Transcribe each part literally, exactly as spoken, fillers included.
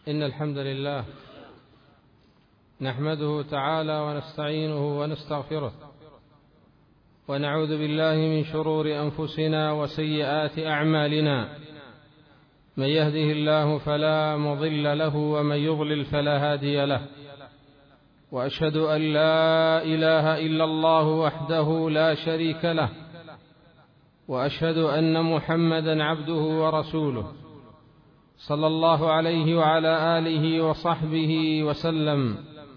إن الحمد لله نحمده تعالى ونستعينه ونستغفره ونعوذ بالله من شرور أنفسنا وسيئات أعمالنا، من يهده الله فلا مضل له ومن يضلل فلا هادي له، وأشهد أن لا إله إلا الله وحده لا شريك له، وأشهد أن محمدا عبده ورسوله صلى الله عليه وعلى آله وصحبه وسلم.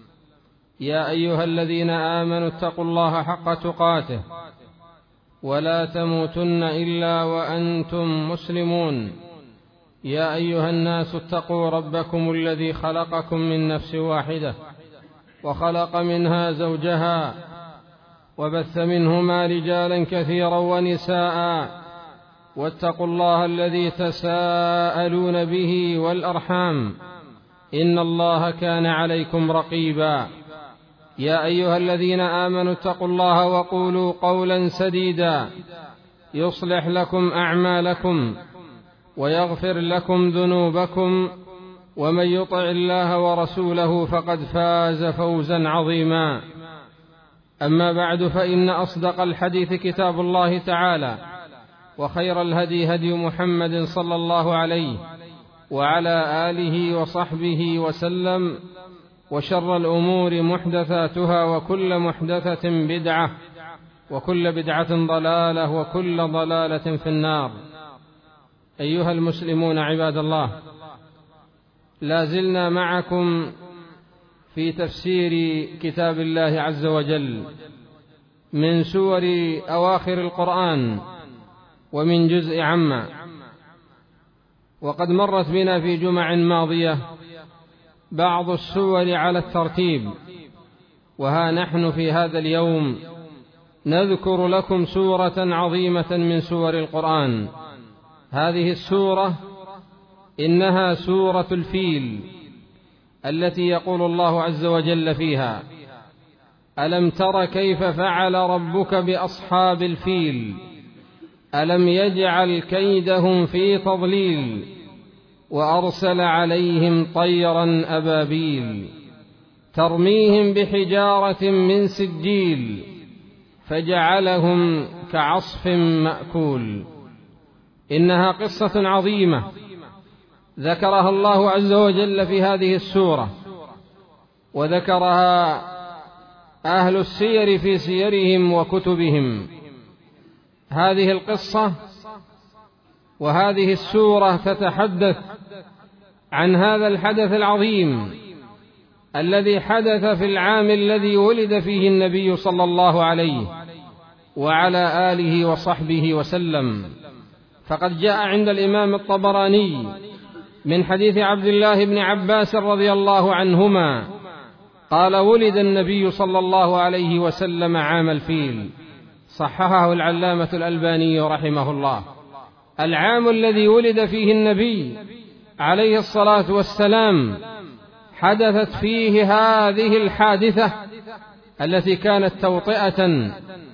يا أيها الذين آمنوا اتقوا الله حق تقاته ولا تموتن إلا وأنتم مسلمون. يا أيها الناس اتقوا ربكم الذي خلقكم من نفس واحدة وخلق منها زوجها وبث منهما رجالا كثيرا ونساء، واتقوا الله الذي تساءلون به والأرحام إن الله كان عليكم رقيبا. يا أيها الذين آمنوا اتقوا الله وقولوا قولا سديدا يصلح لكم أعمالكم ويغفر لكم ذنوبكم، ومن يطع الله ورسوله فقد فاز فوزا عظيما. أما بعد، فإن أصدق الحديث كتاب الله تعالى، وخير الهدي هدي محمد صلى الله عليه وعلى آله وصحبه وسلم، وشر الأمور محدثاتها، وكل محدثة بدعة، وكل بدعة ضلالة، وكل ضلالة في النار. أيها المسلمون عباد الله، لا زلنا معكم في تفسير كتاب الله عز وجل من سور أواخر القرآن ومن جزء عما، وقد مرت بنا في جمع ماضية بعض السور على الترتيب، وها نحن في هذا اليوم نذكر لكم سورة عظيمة من سور القرآن. هذه السورة إنها سورة الفيل، التي يقول الله عز وجل فيها: ألم تر كيف فعل ربك بأصحاب الفيل ألم يجعل كيدهم في تضليل وأرسل عليهم طيرا أبابيل ترميهم بحجارة من سجيل فجعلهم كعصف مأكول. إنها قصة عظيمة ذكرها الله عز وجل في هذه السورة، وذكرها أهل السير في سيرهم وكتبهم. هذه القصة وهذه السورة تتحدث عن هذا الحدث العظيم الذي حدث في العام الذي ولد فيه النبي صلى الله عليه وعلى آله وصحبه وسلم. فقد جاء عند الإمام الطبراني من حديث عبد الله بن عباس رضي الله عنهما قال: ولد النبي صلى الله عليه وسلم عام الفيل. صححه العلامة الألباني رحمه الله. العام الذي ولد فيه النبي عليه الصلاة والسلام حدثت فيه هذه الحادثة التي كانت توطئة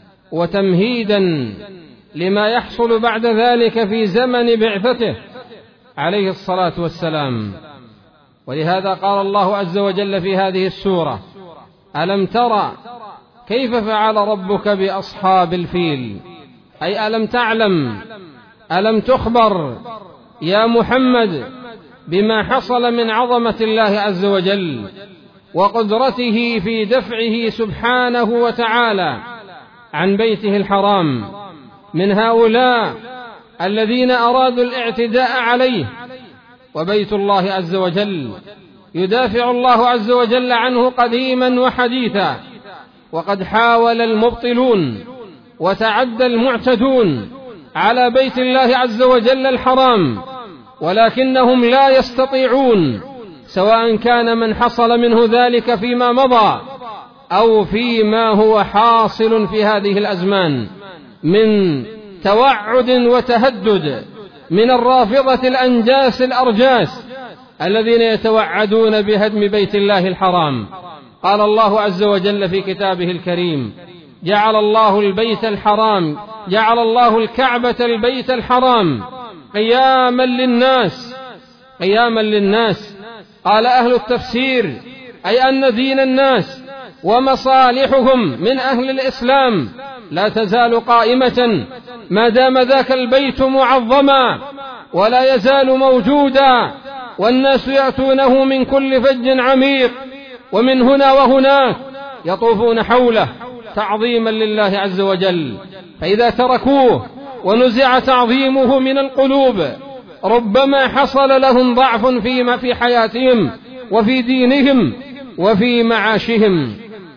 وتمهيدا لما يحصل بعد ذلك في زمن بعثته عليه الصلاة والسلام. ولهذا قال الله عز وجل في هذه السورة: ألم ترى كيف فعل ربك بأصحاب الفيل، أي ألم تعلم، ألم تخبر يا محمد بما حصل من عظمة الله عز وجل وقدرته في دفعه سبحانه وتعالى عن بيته الحرام من هؤلاء الذين أرادوا الاعتداء عليه. وبيت الله عز وجل يدافع الله عز وجل عنه قديما وحديثا، وقد حاول المبطلون وتعدى المعتدون على بيت الله عز وجل الحرام، ولكنهم لا يستطيعون، سواء كان من حصل منه ذلك فيما مضى أو فيما هو حاصل في هذه الأزمان من توعد وتهدد من الرافضة الأنجاس الأرجاس الذين يتوعدون بهدم بيت الله الحرام. قال الله عز وجل في كتابه الكريم: جعل الله البيت الحرام جعل الله الكعبة البيت الحرام قياما للناس قياما للناس قال أهل التفسير أي أن دين الناس ومصالحهم من أهل الإسلام لا تزال قائمة ما دام ذاك البيت معظما، ولا يزال موجودا، والناس يأتونه من كل فج عميق ومن هنا وهناك يطوفون حوله تعظيما لله عز وجل. فإذا تركوه ونزع تعظيمه من القلوب ربما حصل لهم ضعف فيما في حياتهم وفي دينهم وفي معاشهم.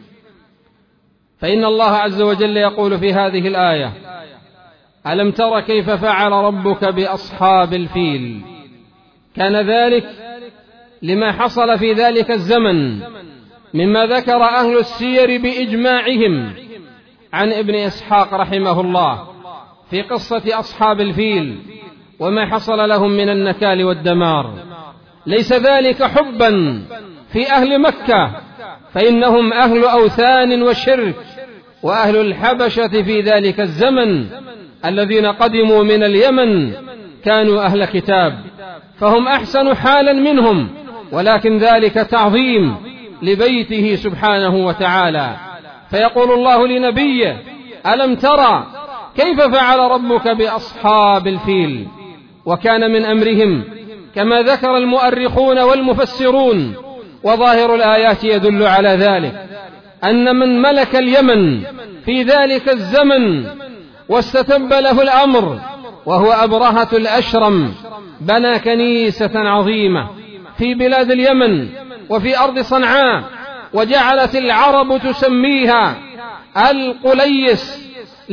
فإن الله عز وجل يقول في هذه الآية: ألم تر كيف فعل ربك بأصحاب الفيل؟ كان ذلك لما حصل في ذلك الزمن مما ذكر أهل السير بإجماعهم عن ابن إسحاق رحمه الله في قصة أصحاب الفيل وما حصل لهم من النكال والدمار. ليس ذلك حبا في أهل مكة، فإنهم أهل أوثان وشرك، وأهل الحبشة في ذلك الزمن الذين قدموا من اليمن كانوا أهل كتاب، فهم أحسن حالا منهم، ولكن ذلك تعظيم لبيته سبحانه وتعالى. فيقول الله لنبيه: ألم ترى كيف فعل ربك بأصحاب الفيل؟ وكان من أمرهم كما ذكر المؤرخون والمفسرون، وظاهر الآيات يدل على ذلك، أن من ملك اليمن في ذلك الزمن واستتب له الأمر وهو أبرهة الأشرم بنى كنيسة عظيمة في بلاد اليمن وفي أرض صنعاء، وجعلت العرب تسميها القليس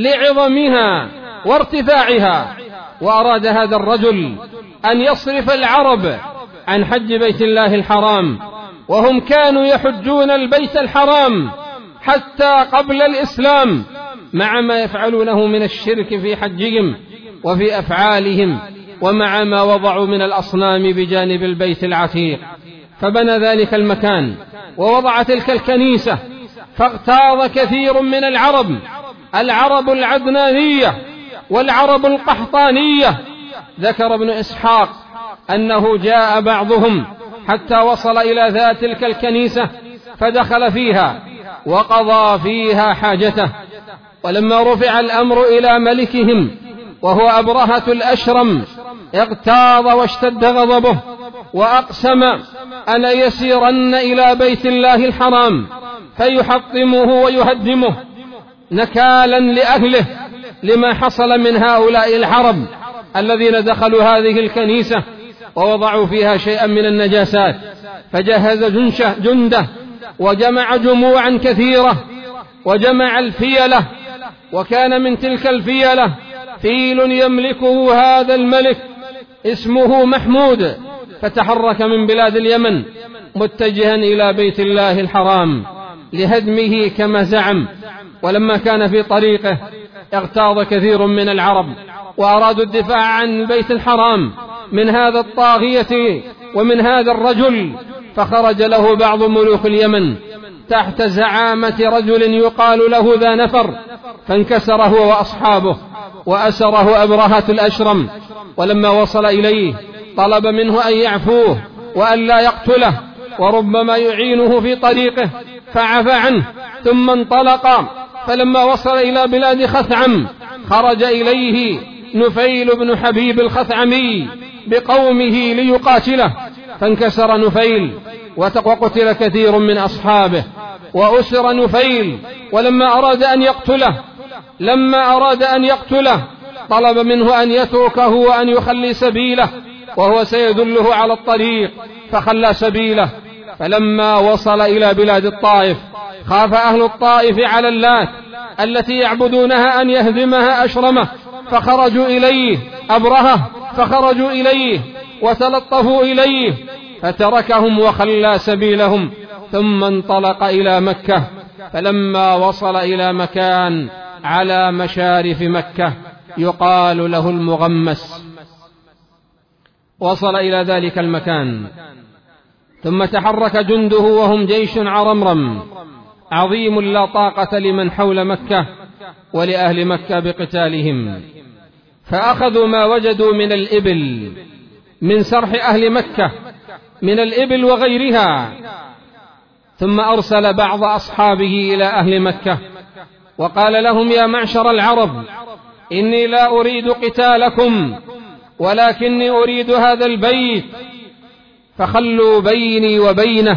لعظمها وارتفاعها. وأراد هذا الرجل أن يصرف العرب عن حج بيت الله الحرام، وهم كانوا يحجون البيت الحرام حتى قبل الإسلام، مع ما يفعلونه من الشرك في حجهم وفي أفعالهم، ومع ما وضعوا من الأصنام بجانب البيت العتيق. فبنى ذلك المكان ووضع تلك الكنيسة، فاغتاظ كثير من العرب، العرب العدنانية والعرب القحطانية. ذكر ابن إسحاق أنه جاء بعضهم حتى وصل إلى ذات تلك الكنيسة فدخل فيها وقضى فيها حاجته، ولما رفع الأمر إلى ملكهم وهو أبرهة الأشرم اغتاظ واشتد غضبه، وأقسم أن يسيرن إلى بيت الله الحرام فيحطمه ويهدمه نكالا لأهله لما حصل من هؤلاء العرب الذين دخلوا هذه الكنيسة ووضعوا فيها شيئا من النجاسات. فجهز جنده وجمع جموعا كثيرة وجمع الفيلة، وكان من تلك الفيلة فيل يملكه هذا الملك اسمه محمود، فتحرك من بلاد اليمن متجها إلى بيت الله الحرام لهدمه كما زعم. ولما كان في طريقه اغتاظ كثير من العرب وأرادوا الدفاع عن البيت الحرام من هذا الطاغية ومن هذا الرجل، فخرج له بعض ملوك اليمن تحت زعامة رجل يقال له ذا نفر، فانكسر هو وأصحابه وأسره أبرهة الأشرم. ولما وصل إليه طلب منه أن يعفوه وأن لا يقتله وربما يعينه في طريقه، فعفى عنه ثم انطلق. فلما وصل إلى بلاد خثعم خرج إليه نفيل بن حبيب الخثعمي بقومه ليقاتله، فانكسر نفيل وقتل كثير من أصحابه وأسر نفيل. ولما أراد أن يقتله لما أراد أن يقتله طلب منه أن يتركه وأن يخلي سبيله وهو سيدله على الطريق، فخلى سبيله. فلما وصل إلى بلاد الطائف خاف أهل الطائف على اللات التي يعبدونها أن يهدمها أشرمه، فخرجوا إليه أبرهة فخرجوا إليه وتلطفوا إليه، فتركهم وخلى سبيلهم ثم انطلق إلى مكة. فلما وصل إلى مكان على مشارف مكة يقال له المغمس، وصل إلى ذلك المكان ثم تحرك جنده وهم جيش عرمرم عظيم لا طاقة لمن حول مكة ولأهل مكة بقتالهم، فأخذوا ما وجدوا من الإبل من سرح أهل مكة من الإبل وغيرها. ثم أرسل بعض أصحابه إلى أهل مكة وقال لهم: يا معشر العرب، إني لا أريد قتالكم، ولكني أريد هذا البيت، فخلوا بيني وبينه.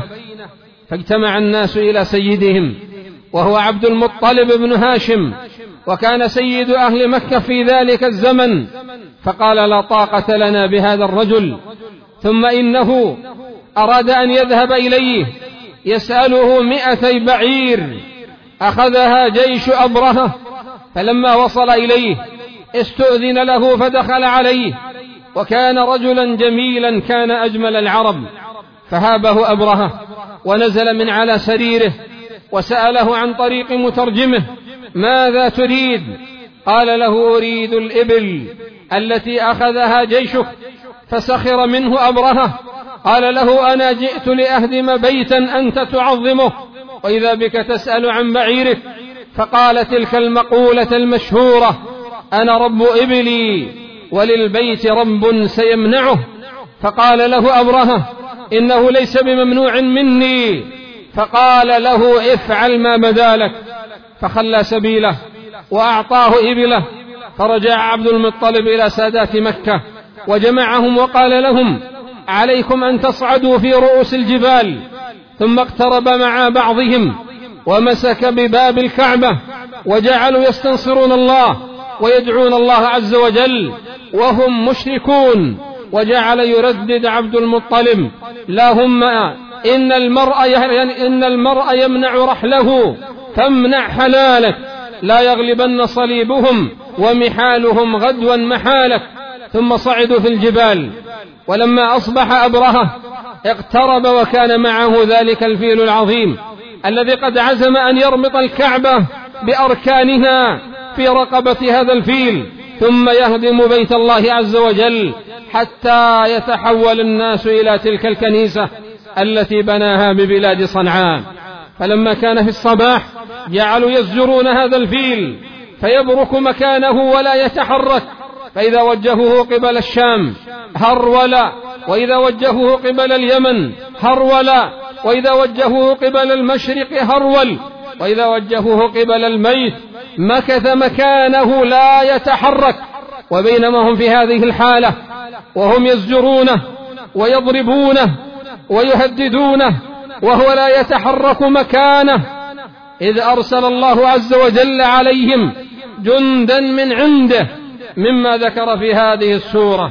فاجتمع الناس إلى سيدهم وهو عبد المطلب بن هاشم، وكان سيد أهل مكة في ذلك الزمن، فقال: لا طاقة لنا بهذا الرجل. ثم إنه أراد أن يذهب إليه يسأله مئتي بعير أخذها جيش أبرهة، فلما وصل إليه استؤذن له فدخل عليه، وكان رجلا جميلا كان أجمل العرب، فهابه أبرهة ونزل من على سريره وسأله عن طريق مترجمه: ماذا تريد؟ قال له: أريد الإبل التي أخذها جيشك. فسخر منه أبرهة، قال له: أنا جئت لأهدم بيتا أنت تعظمه، وإذا بك تسأل عن بعيرك. فقال تلك المقولة المشهورة: أنا رب إبلي وللبيت رب سيمنعه. فقال له أبرهة: إنه ليس بممنوع مني. فقال له: افعل ما بدا لك. فخلى سبيله وأعطاه إبله. فرجع عبد المطلب إلى سادات مكة وجمعهم وقال لهم: عليكم أن تصعدوا في رؤوس الجبال. ثم اقترب مع بعضهم ومسك بباب الكعبة وجعلوا يستنصرون الله ويدعون الله عز وجل وهم مشركون. وجعل يردد عبد المطلب: اللهم إن المرء إن المرء يمنع رحله فامنع حلالك، لا يغلبن صليبهم ومحالهم غدوا محالك. ثم صعدوا في الجبال، ولما أصبح أبرهة اقترب وكان معه ذلك الفيل العظيم الذي قد عزم أن يربط الكعبة بأركانها في رقبة هذا الفيل، ثم يهدم بيت الله عز وجل حتى يتحول الناس إلى تلك الكنيسة التي بناها ببلاد صنعاء. فلما كان في الصباح جعلوا يزجرون هذا الفيل فيبرك مكانه ولا يتحرك، فإذا وجهوه قبل الشام هرول، وإذا وجهوه قبل اليمن هرول، وإذا وجهوه قبل المشرق هرول، وإذا وجهوه قبل الميت مكث مكانه لا يتحرك. وبينما هم في هذه الحالة وهم يزجرونه ويضربونه ويهددونه وهو لا يتحرك مكانه، إذ أرسل الله عز وجل عليهم جندا من عنده مما ذكر في هذه السورة.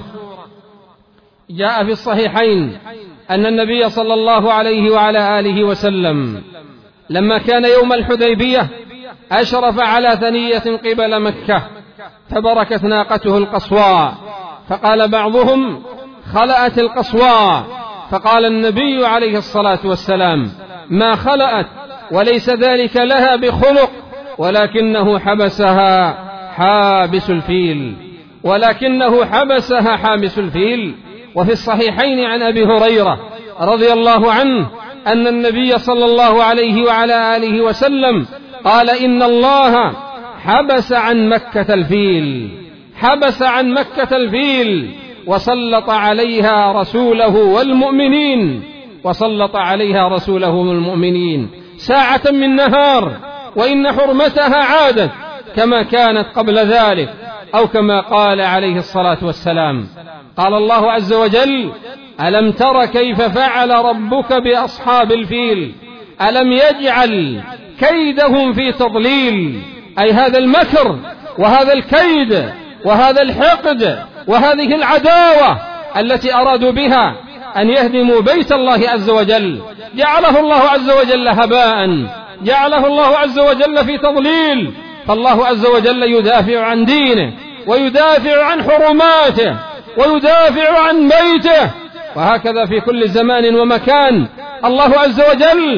جاء في الصحيحين أن النبي صلى الله عليه وعلى آله وسلم لما كان يوم الحديبية أشرف على ثنية قبل مكة فبركت ناقته القصواء، فقال بعضهم: خلأت القصواء. فقال النبي عليه الصلاة والسلام: ما خلأت، وليس ذلك لها بخلق، ولكنه حبسها حابس الفيل ولكنه حبسها حابس الفيل. وفي الصحيحين عن أبي هريرة رضي الله عنه أن النبي صلى الله عليه وعلى آله وسلم قال: إن الله حبس عن مكة الفيل حبس عن مكة الفيل وسلط عليها رسوله والمؤمنين وسلط عليها رسوله والمؤمنين ساعة من نهار، وإن حرمتها عادت كما كانت قبل ذلك، أو كما قال عليه الصلاة والسلام. قال الله عز وجل: ألم تر كيف فعل ربك بأصحاب الفيل ألم يجعل كيدهم في تضليل، أي هذا المكر وهذا الكيد وهذا الحقد وهذه العداوة التي أرادوا بها أن يهدموا بيت الله عز وجل جعله الله عز وجل هباء، جعله الله عز وجل في تضليل. فالله عز وجل يدافع عن دينه ويدافع عن حرماته ويدافع عن بيته، وهكذا في كل زمان ومكان الله عز وجل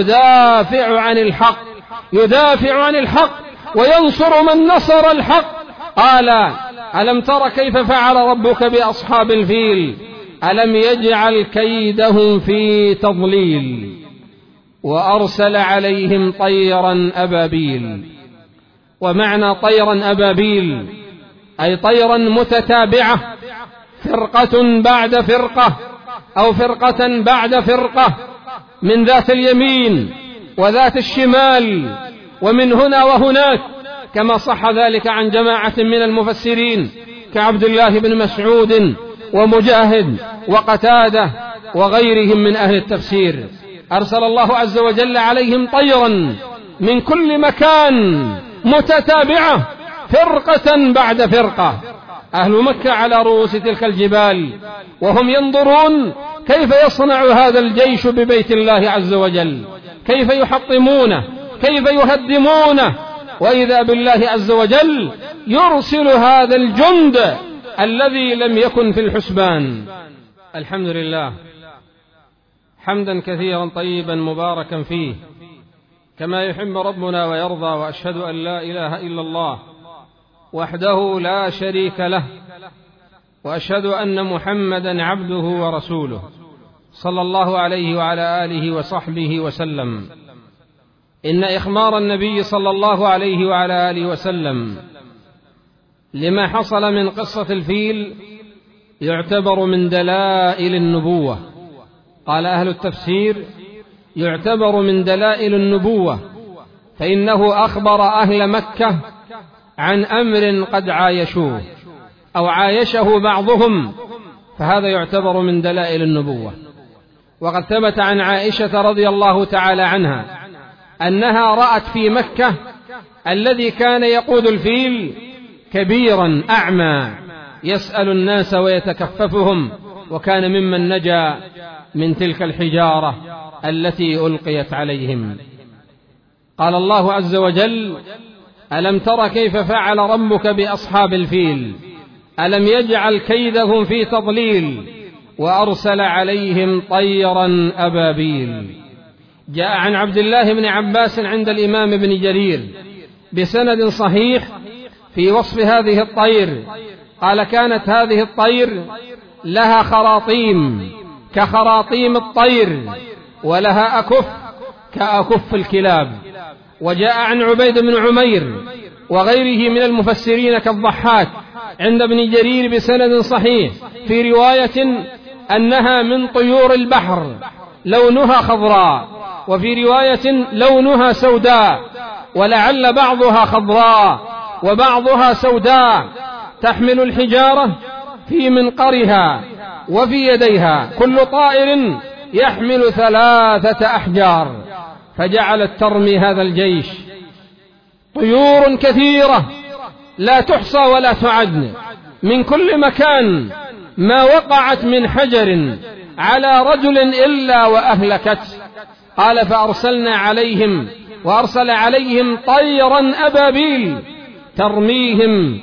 يدافع عن الحق يدافع عن الحق وينصر من نصر الحق. قال: ألم تر كيف فعل ربك بأصحاب الفيل ألم يجعل كيدهم في تضليل وأرسل عليهم طيرا أبابيل. ومعنى طيرا أبابيل أي طيرا متتابعة، فرقة بعد فرقة أو فرقة بعد فرقة من ذات اليمين وذات الشمال ومن هنا وهناك، كما صح ذلك عن جماعة من المفسرين كعبد الله بن مسعود ومجاهد وقتادة وغيرهم من أهل التفسير. أرسل الله عز وجل عليهم طيرا من كل مكان متتابعة فرقة بعد فرقة. أهل مكة على رؤوس تلك الجبال وهم ينظرون كيف يصنع هذا الجيش ببيت الله عز وجل، كيف يحطمونه، كيف يهدمونه، وإذا بالله عز وجل يرسل هذا الجند الذي لم يكن في الحسبان. الحمد لله حمدا كثيرا طيبا مباركا فيه كما يحب ربنا ويرضى، وأشهد أن لا إله إلا الله وحده لا شريك له، وأشهد أن محمدا عبده ورسوله صلى الله عليه وعلى آله وصحبه وسلم. إن إخبار النبي صلى الله عليه وعلى آله وسلم لما حصل من قصة الفيل يعتبر من دلائل النبوة. قال أهل التفسير يعتبر من دلائل النبوة، فإنه أخبر أهل مكة عن أمر قد عايشوه أو عايشه بعضهم، فهذا يعتبر من دلائل النبوة. وقد ثبت عن عائشة رضي الله تعالى عنها أنها رأت في مكة الذي كان يقود الفيل كبيرا أعمى يسأل الناس ويتكففهم، وكان ممن نجا من تلك الحجارة التي ألقيت عليهم. قال الله عز وجل: ألم تر كيف فعل ربك بأصحاب الفيل ألم يجعل كيدهم في تضليل وأرسل عليهم طيرا أبابيل. جاء عن عبد الله بن عباس عند الإمام ابن جرير بسند صحيح في وصف هذه الطير، قال: كانت هذه الطير لها خراطيم كخراطيم الطير ولها أكف كأكف الكلاب. وجاء عن عبيد بن عمير وغيره من المفسرين كالضحاك عند ابن جرير بسند صحيح في رواية أنها من طيور البحر لونها خضراء، وفي رواية لونها سوداء، ولعل بعضها خضراء وبعضها سوداء، تحمل الحجارة في منقرها وفي يديها، كل طائر يحمل ثلاثة أحجار. فجعلت ترمي هذا الجيش طيور كثيرة لا تحصى ولا تعد من كل مكان، ما وقعت من حجر على رجل إلا وأهلكت. قال: فأرسلنا عليهم وأرسل عليهم طيرا أبابيل ترميهم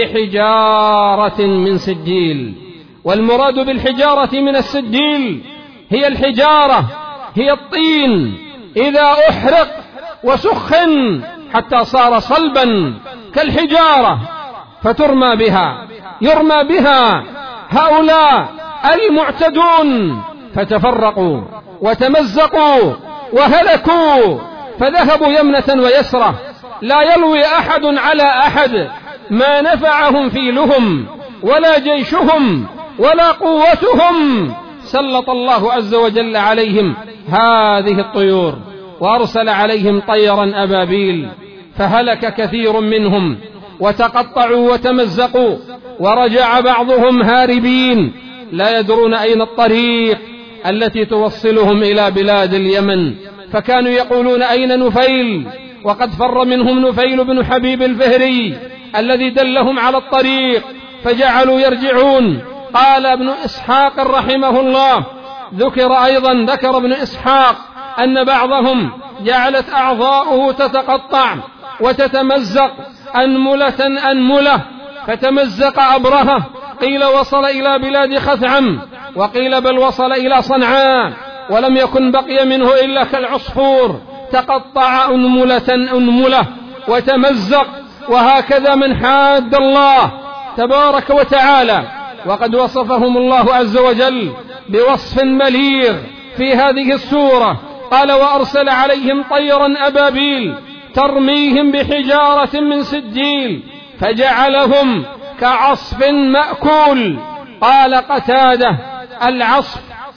بحجارة من سجيل. والمراد بالحجارة من السجيل هي الحجارة، هي الطين إذا أحرق وسخن حتى صار صلبا كالحجارة فترمى بها، يرمى بها هؤلاء المعتدون، فتفرقوا وتمزقوا وهلكوا، فذهبوا يمنة ويسرة، لا يلوي أحد على أحد، ما نفعهم فيلهم ولا جيشهم ولا قوتهم. سلط الله عز وجل عليهم هذه الطيور وأرسل عليهم طيرا أبابيل، فهلك كثير منهم وتقطعوا وتمزقوا، ورجع بعضهم هاربين لا يدرون أين الطريق التي توصلهم إلى بلاد اليمن، فكانوا يقولون: أين نفيل؟ وقد فر منهم نفيل بن حبيب الفهري الذي دلهم على الطريق، فجعلوا يرجعون. قال ابن إسحاق رحمه الله: ذكر أيضا ذكر ابن إسحاق أن بعضهم جعلت أعضاؤه تتقطع وتتمزق أنملة أنملة، فتمزق أبرهة، قيل وصل إلى بلاد خثعم، وقيل بل وصل إلى صنعاء، ولم يكن بقي منه إلا كالعصفور، تقطع أنملة أنملة وتمزق. وهكذا من حاد الله تبارك وتعالى، وقد وصفهم الله عز وجل بوصف بليغ في هذه السورة. قال: وأرسل عليهم طيرا أبابيل ترميهم بحجارة من سجيل فجعلهم كعصف مأكول. قال قتادة: العصف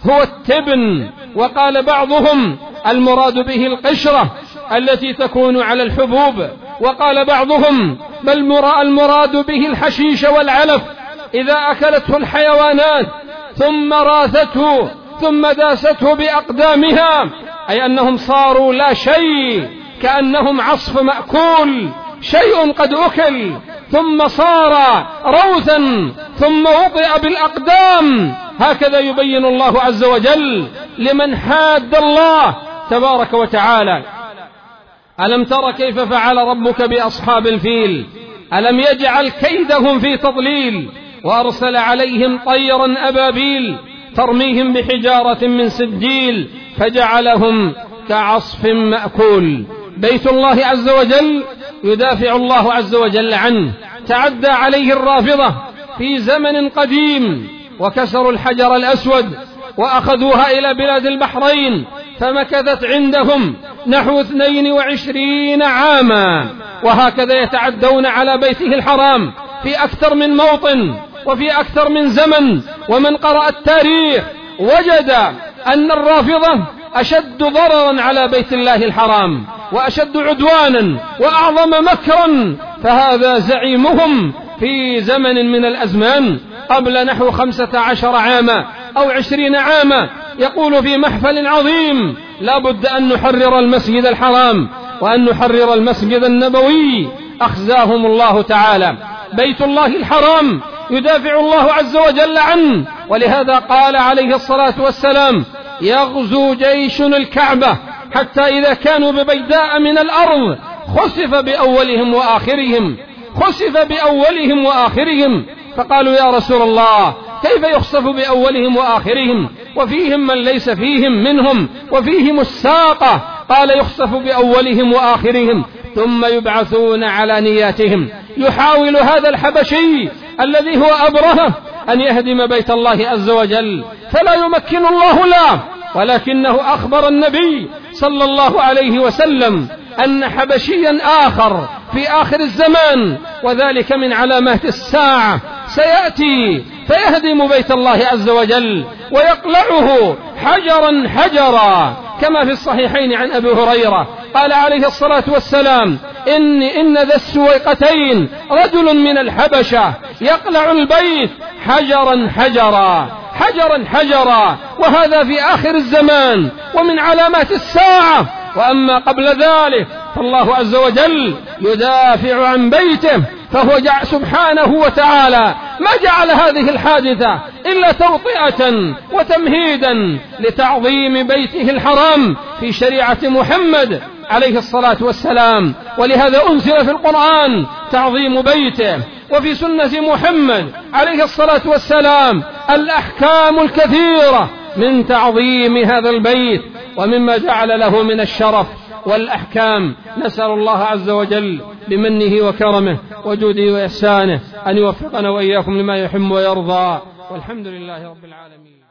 هو التبن، وقال بعضهم المراد به القشرة التي تكون على الحبوب، وقال بعضهم بل المراد به الحشيش والعلف إذا أكلته الحيوانات ثم راثته ثم داسته بأقدامها، أي أنهم صاروا لا شيء، كأنهم عصف مأكول، شيء قد أكل ثم صار روثا ثم وطئ بالأقدام. هكذا يبين الله عز وجل لمن حاد الله تبارك وتعالى. ألم تر كيف فعل ربك بأصحاب الفيل؟ ألم يجعل كيدهم في تضليل، وأرسل عليهم طيرا أبابيل ترميهم بحجارة من سجيل فجعلهم كعصف مأكول. بيت الله عز وجل يدافع الله عز وجل عنه. تعدى عليه الرافضة في زمن قديم وكسروا الحجر الأسود وأخذوها إلى بلاد البحرين، فمكثت عندهم نحو اثنين وعشرين عاما، وهكذا يتعدون على بيته الحرام في أكثر من موطن وفي أكثر من زمن. ومن قرأ التاريخ وجد أن الرافضة أشد ضررا على بيت الله الحرام وأشد عدوانا وأعظم مكرا، فهذا زعيمهم في زمن من الأزمان قبل نحو خمسة عشر عاما أو عشرين عاما يقول في محفل عظيم: لا بد أن نحرر المسجد الحرام وأن نحرر المسجد النبوي. أخزاهم الله تعالى. بيت الله الحرام يدافع الله عز وجل عنه، ولهذا قال عليه الصلاة والسلام: يغزو جيش الكعبة حتى إذا كانوا ببيداء من الأرض خسف بأولهم وآخرهم خسف بأولهم وآخرهم فقالوا: يا رسول الله، كيف يخسف بأولهم وآخرهم وفيهم من ليس فيهم منهم وفيهم الساقة؟ قال: يخسف بأولهم وآخرهم ثم يبعثون على نياتهم. يحاول هذا الحبشي الذي هو أبرهة أن يهدم بيت الله عز وجل، فلا يمكن الله له، ولكنه أخبر النبي صلى الله عليه وسلم أن حبشيا آخر في آخر الزمان، وذلك من علامات الساعة، سيأتي فيهدم بيت الله عز وجل ويقلعه حجرا حجرا، كما في الصحيحين عن أبي هريرة قال عليه الصلاة والسلام: إن, إن ذا السويقتين رجل من الحبشة يقلع البيت حجرا حجرا حجرا حجرا، وهذا في آخر الزمان ومن علامات الساعة. وأما قبل ذلك فالله عز وجل يدافع عن بيته، فهو جعل سبحانه وتعالى ما جعل هذه الحادثة إلا توطئة وتمهيدا لتعظيم بيته الحرام في شريعة محمد عليه الصلاة والسلام. ولهذا أنزل في القرآن تعظيم بيته، وفي سنة محمد عليه الصلاة والسلام الأحكام الكثيرة من تعظيم هذا البيت ومما جعل له من الشرف والأحكام. نسأل الله عز وجل بمنه وكرمه وجوده وإحسانه أن يوفقنا وإياكم لما يحب ويرضى، والحمد لله رب العالمين.